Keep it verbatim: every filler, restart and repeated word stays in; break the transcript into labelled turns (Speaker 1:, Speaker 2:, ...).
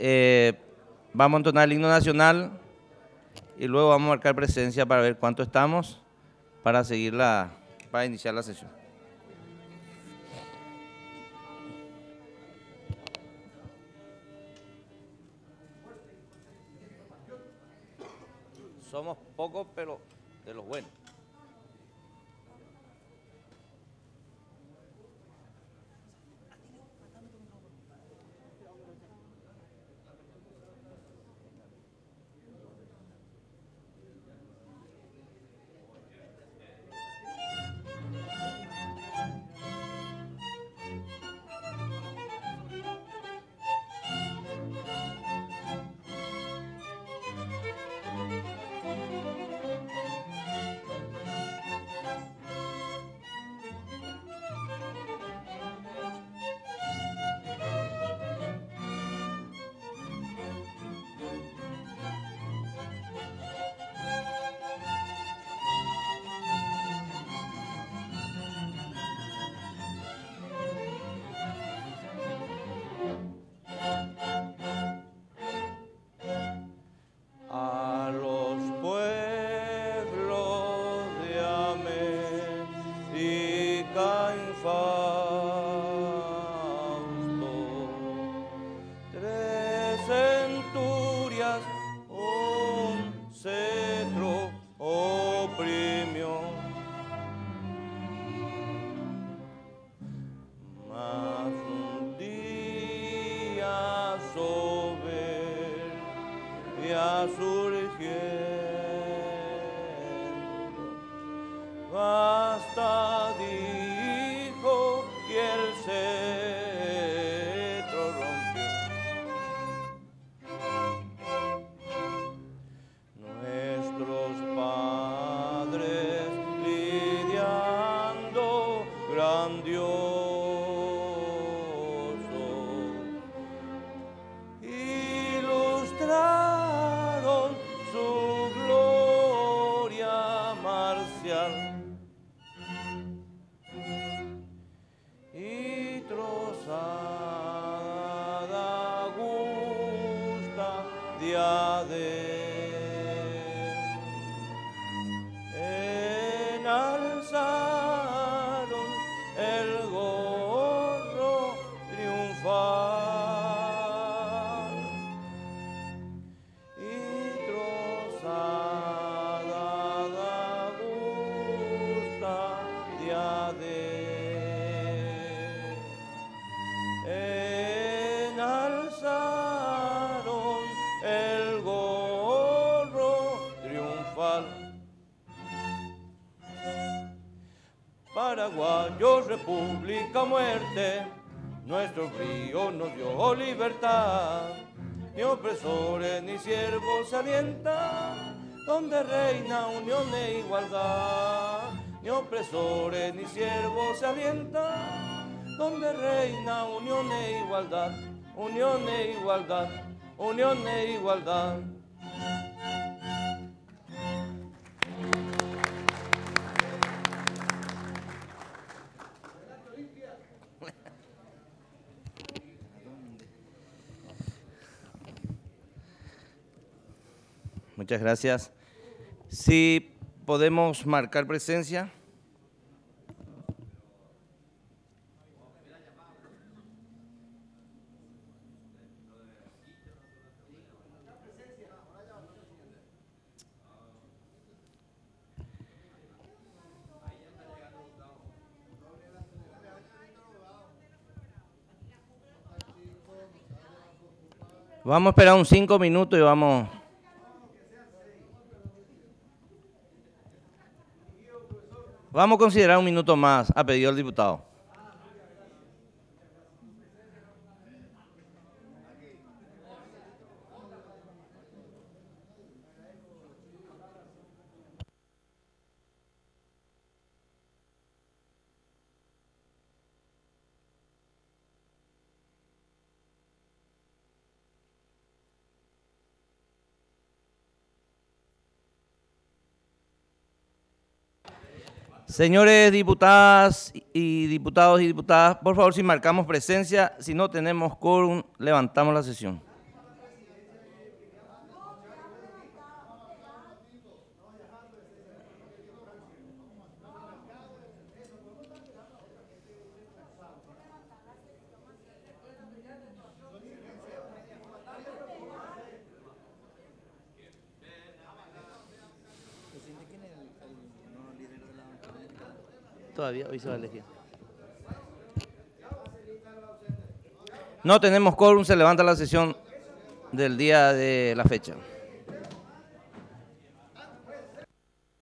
Speaker 1: eh, vamos a entonar el himno nacional y luego vamos a marcar presencia para ver cuánto estamos para seguir la, para iniciar la sesión. Somos pocos, pero de los buenos.
Speaker 2: Paraguayos, república, muerte, nuestro frío nos dio libertad. Ni opresores ni siervos se alienta, donde reina unión e igualdad. Ni opresores ni siervos se alienta, donde reina unión e igualdad. Unión e igualdad, unión e igualdad.
Speaker 1: Muchas gracias. Si podemos marcar presencia. Vamos a esperar un cinco minutos y vamos. Vamos a considerar un minuto más, ha pedido el diputado. Señores diputadas y diputados y diputadas, por favor, si marcamos presencia, si no tenemos quórum, levantamos la sesión. Todavía hoy se va a elegir. No tenemos quórum, se levanta la sesión del día de la fecha.